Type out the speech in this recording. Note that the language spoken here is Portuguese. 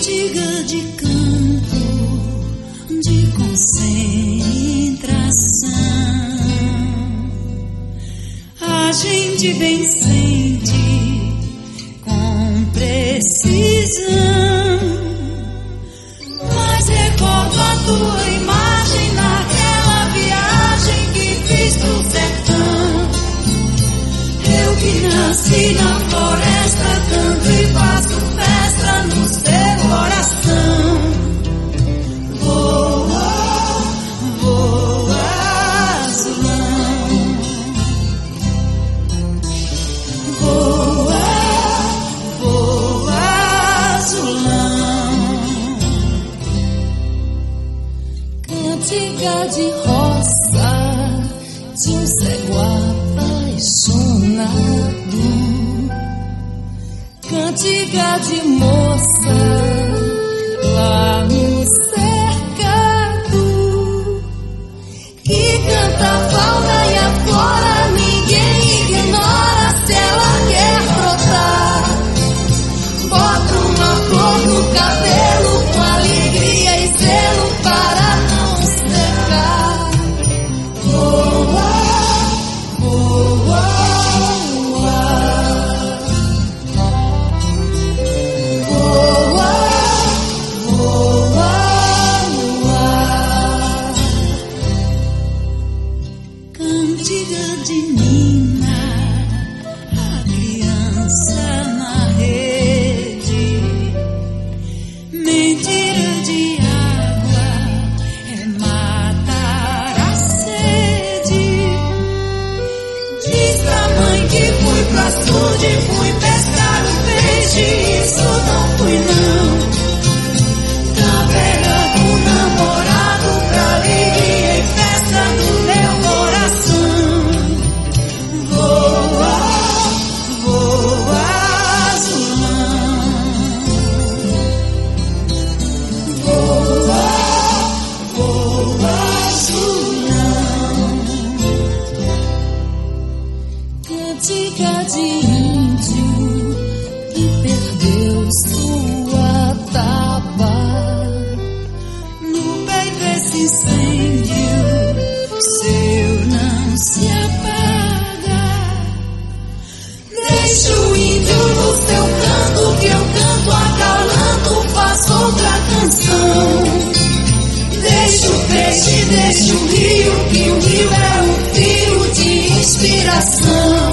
cantiga de campo, de concentração. A gente bem sente com precisão, mas recordo a tua imagem naquela viagem que fiz pro sertão. Eu que nasci na floresta, canto e faço festa no seu coração. Voa, voa, azulão. Voa, voa, azulão. Cantiga de roça, de um cego apaixonado. Cantiga de moça lá no cercado, que canta a fauna e a flora, ninguém ignora se ela quer brotar. Bota uma flor no cabelo com alegria e zelo para não secar. Voa, voa, cantiga de Nina, a criança na rede. Mentira de água é matar a sede. Diz pra mãe que fui pro açude, fui pescar um peixe, isso não fui não. Tá pegando um namorado pra alegria e festa do meu coração. Voa, voa, azulão. Voa, voa, azulão. Cantiga de índio que perdeu sua taba. No peito esse incêndio seu não se apaga. Deixa o índio no seu canto, que eu canto acalando, faço outra canção. Deixa o peixe, deixa o rio, que o rio é um fio de inspiração.